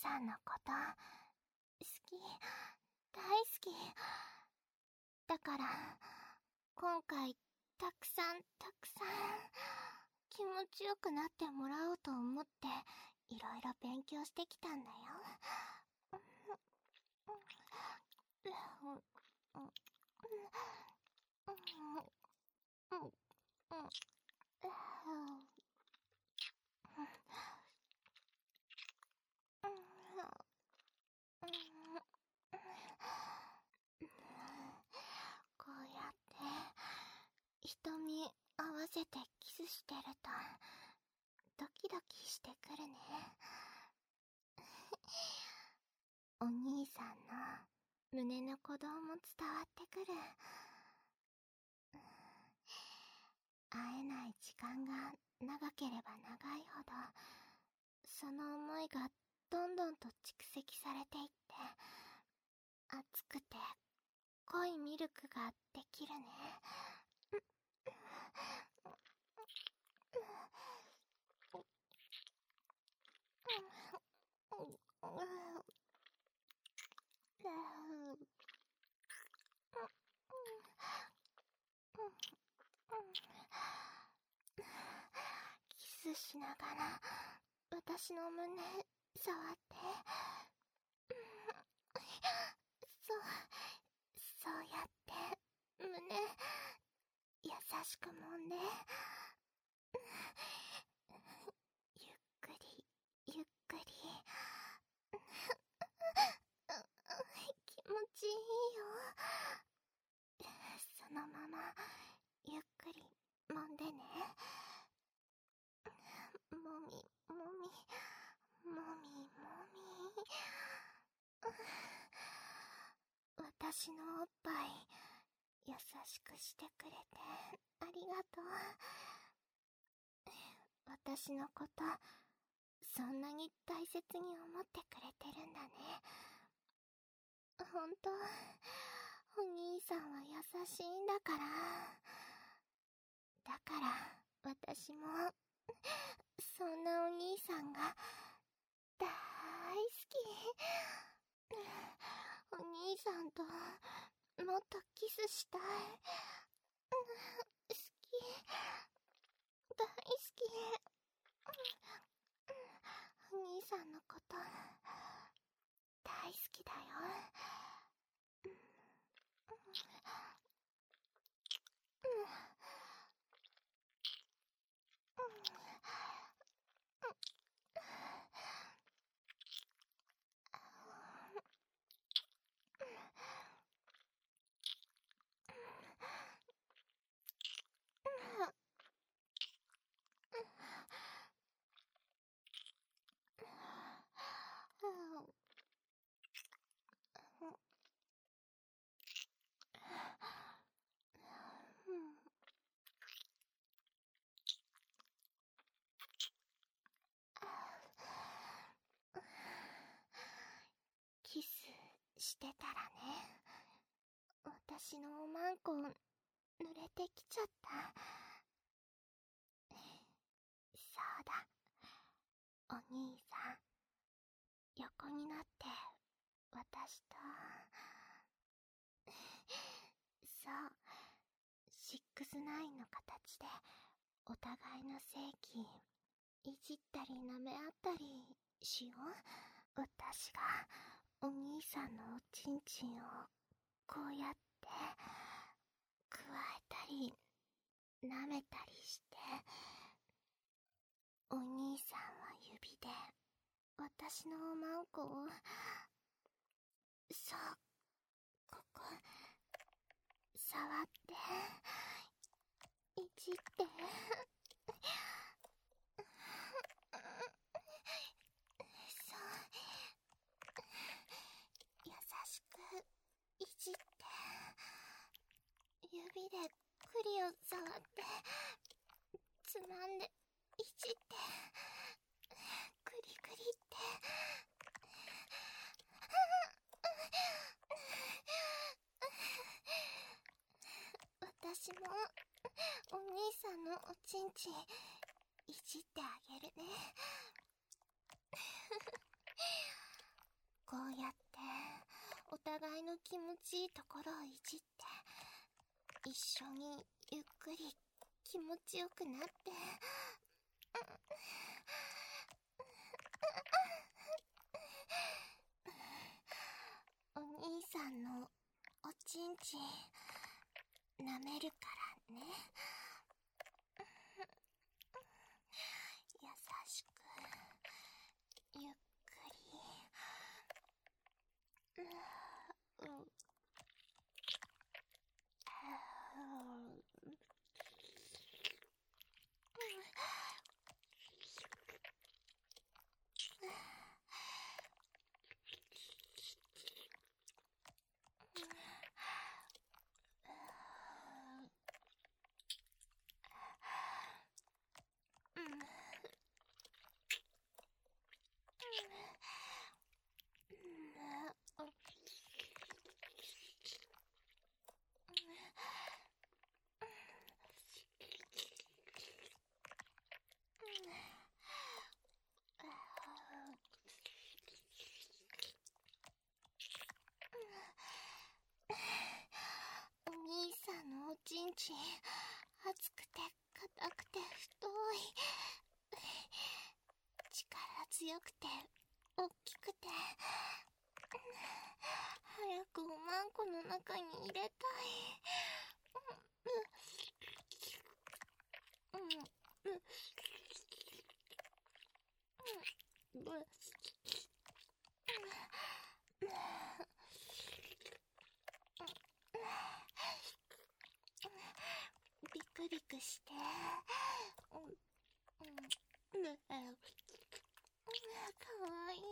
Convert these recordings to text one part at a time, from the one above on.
さんのこと好き、大好きだから、今回たくさん気持ちよくなってもらおうと思っていろいろ勉強してきたんだよ。こうやって瞳合わせてキスしてるとドキドキしてくるね。お兄さんの胸の鼓動も伝わってくる。会えない時間が長ければ長いほど、その思いがどんどんと蓄積されていって、熱くて濃いミルクができるね。キスしながら私の胸触って、そうやって胸優しく揉んで、ゆっくりゆっくり気持ちいいよ。そのままゆっくり揉んでね。もみもみもみもみ。私のおっぱい優しくしてくれてありがとう。私のことそんなに大切に思ってくれてるんだね。ほんと、お兄さんは優しいんだから。だから私もそんなお兄さんが大好き。お兄さんともっとキスしたい。好き、大好き。お兄さんのこと大好きだよ。キスしてたらね、私のおまんこ濡れてきちゃった。そうだ、お兄さん横になって私とそう、6-9の形でお互いの性器いじったり舐め合ったりしよう。私がお兄さんのおちんちんをこうやってくわえたり舐めたりして、お兄さんは指で私のおまんこを、そう、ここ触っていじって、そう、優しくいじって、指でクリを触ってつまんでいじって、クリクリって。私もお兄さんのおちんちんいじってあげるね。 互いの気持ちいいところをいじって、一緒にゆっくり気持ちよくなって、お兄さんのおちんちん舐めるからね。優しくゆっくり。お兄さんのおちんちん、熱くて硬くて太い、力強くて大きくて、早くおまんこの中に入れたい。ビクビクして、かわいい。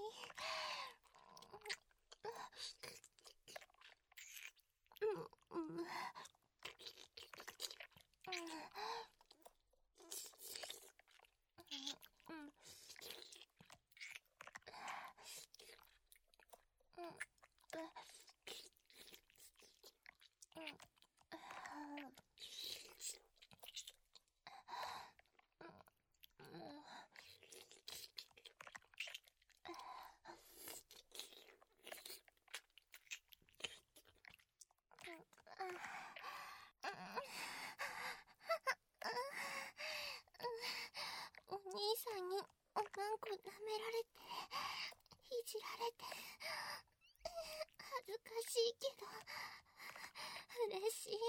お兄さんにおまんこ舐められて、いじられて、恥ずかしいけど嬉しい。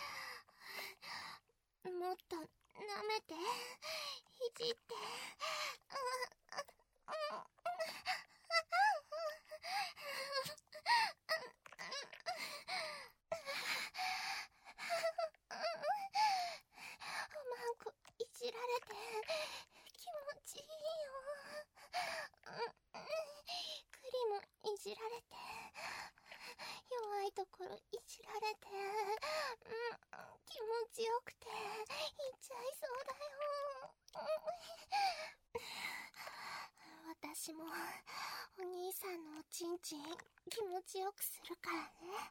もっと舐めて、いじって。おまんこいじられて気持ちいいよ。クリもいじられて、弱いところいじられて、気持ちよくていっちゃいそうだよ。私もお兄さんのおちんちん気持ちよくするからね。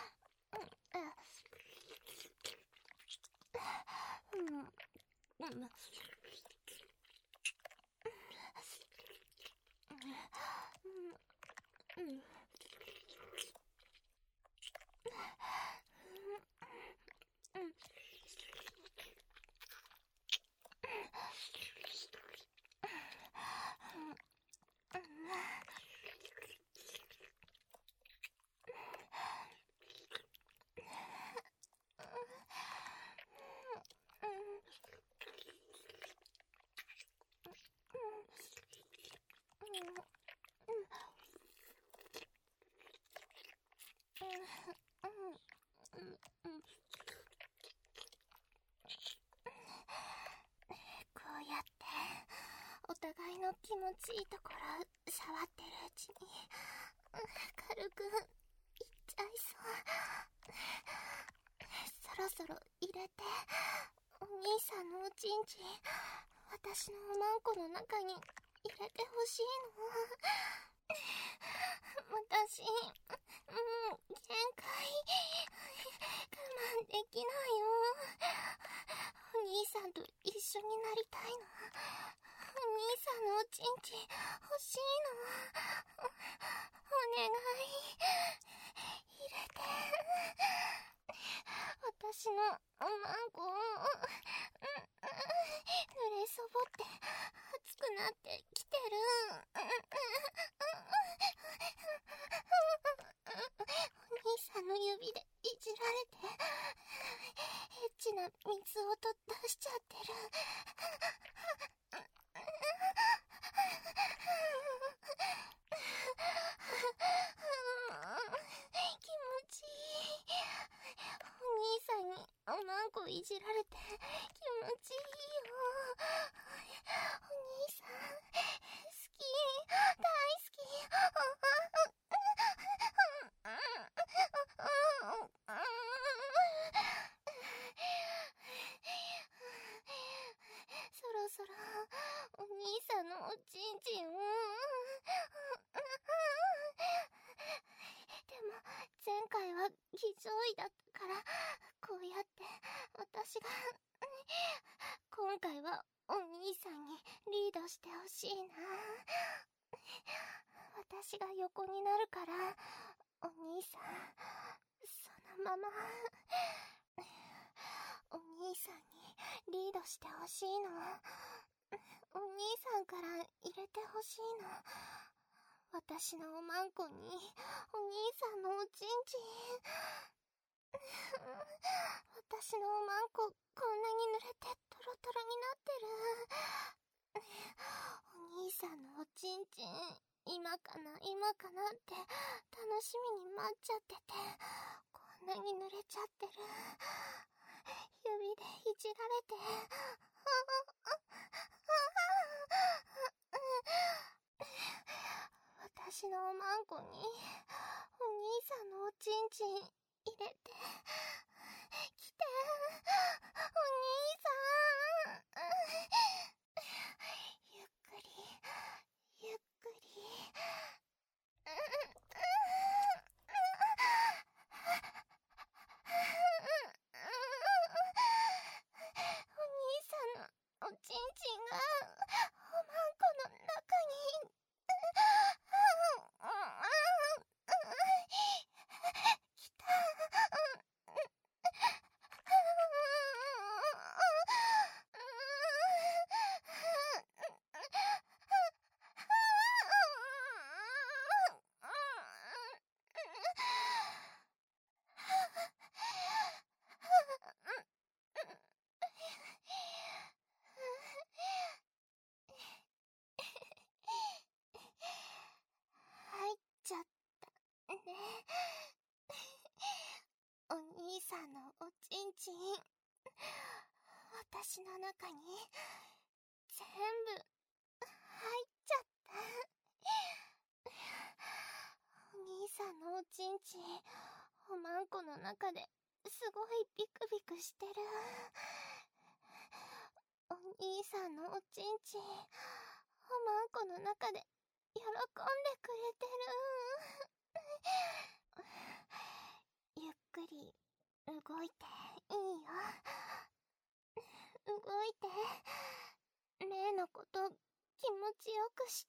こうやってお互いの気持ちいいところ触ってるうちに軽くいっちゃいそう。そろそろ入れて、お兄さんのおちんちん私のおまんこの中に入れてほしいの。私もう限界、我慢できないよ。お兄さんと一緒になりたいの。お兄さんのおちんちん欲しいの。お願い、 私のおまんこを濡れそぼって熱くなってきてる。お兄さんの指でいじられてエッチな水を出しちゃってる。気持ちいい。お兄さんにおまんこいじられて気持ちいいよ。お兄さん好き、大好き。そろそろお兄さんのおちんちんを。でも前回は偽上位だったからこうやって私が。今回はお兄さんにリードしてほしいな。私が横になるからお兄さんそのままお兄さんにリードしてほしいの。お兄さんから入れてほしいの。私のおまんこにお兄さんのおちんちん。私のおまんここんなに濡れてトロトロになってる。お兄さんのおちんちん今かな今かなって楽しみに待っちゃってて、こんなに濡れちゃってる。指でいじられて私のおまんこにお兄さんのおちんちん入れてきて、お兄さん。ゆっくりゆっくり。お兄さんのおちんちんがおまんこの中に。きた。入っちゃったね。お兄さんのおちんちん私の中に全部入っちゃった。お兄さんのおちんちんおまんこの中ですごいビクビクしてる。お兄さんのおちんちんおまんこの中で喜んでくれてる。ゆっくり動いていいよ。動いて例のこと気持ちよくして。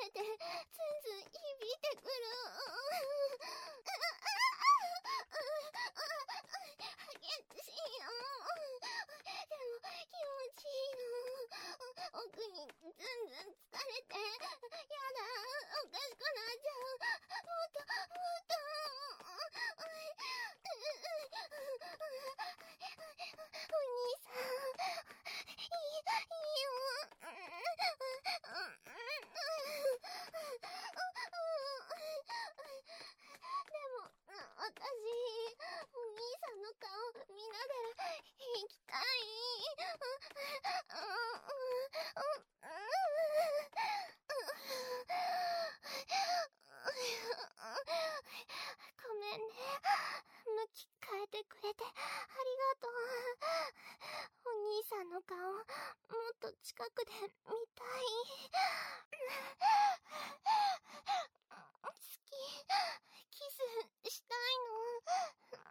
れて、ズンズン響いてくる。激しいよ。でも気持ちいいの。奥にズンズン疲れて、やだ、おかしくなっちゃう。もっと、もっと。お兄さん、いいよ。でも、私、お兄さんの顔見ながら行きたい。ごめんね。向き変えてくれてありがとう。お兄さんの顔、もっと近くで見たい。好き。キスしたいの。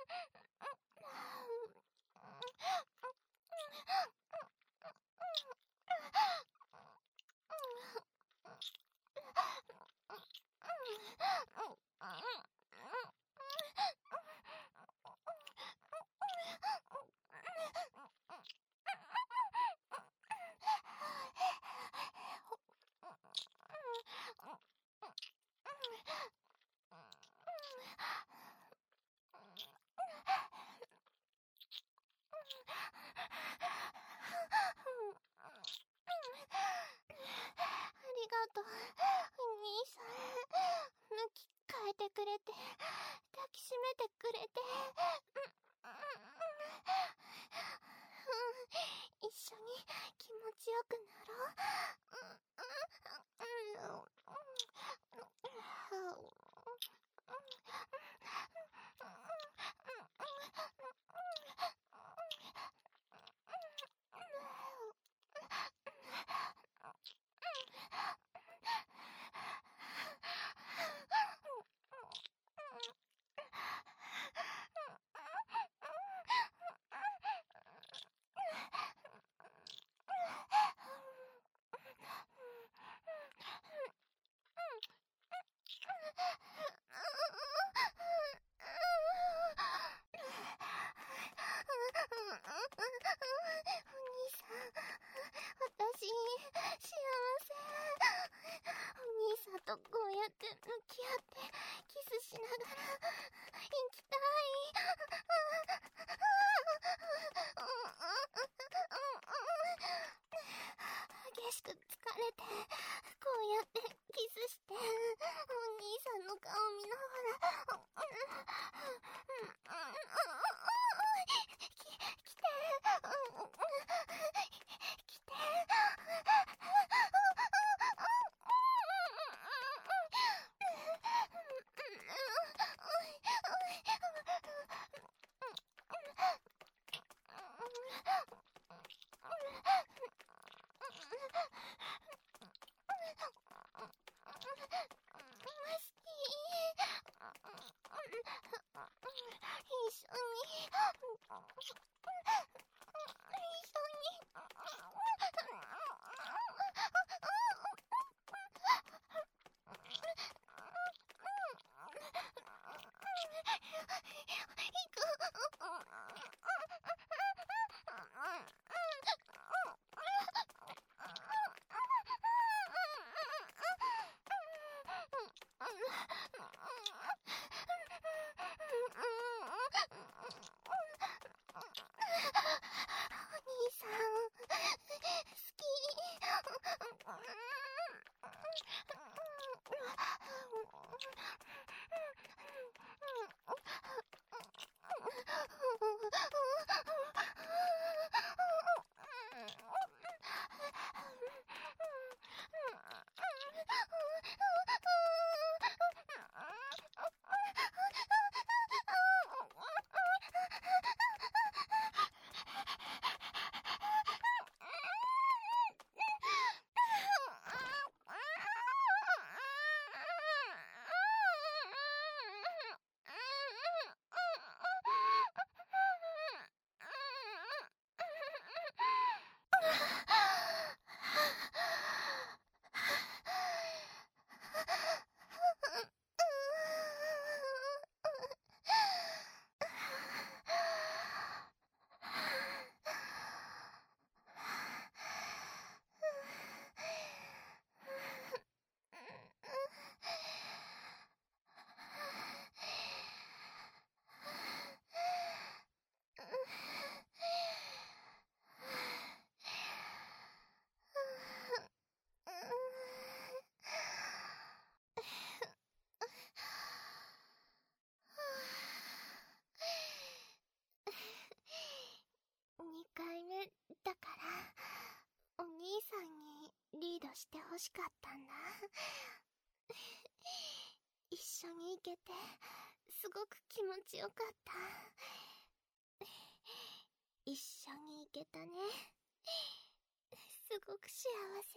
ありがとう、お兄さん。向き変えてくれて、抱きしめてくれて。一緒に気持ちよくなろう。私、幸せ。お兄さんとこうやって向き合ってキスしながら行きたい。激しく疲れて、こうやってキスして、お兄さんの顔見ながら、来て。 してほしかったんだ。一緒に行けてすごく気持ちよかった。一緒に行けたね。すごく幸せ。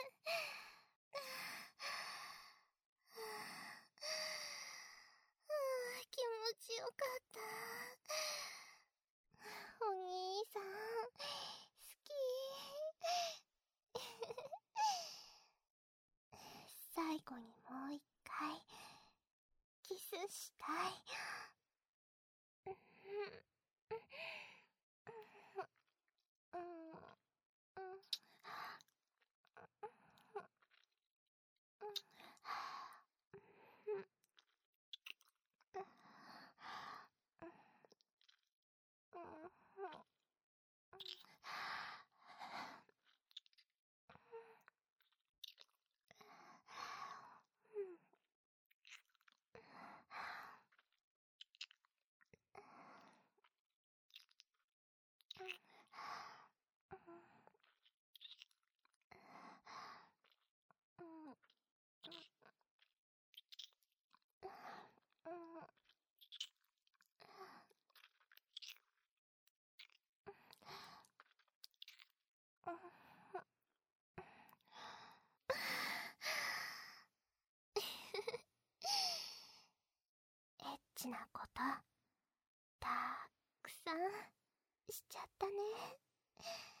気持ちよかった。お兄さん、好き。最後にもう一回、キスしたい。エッチなことたくさんしちゃったね。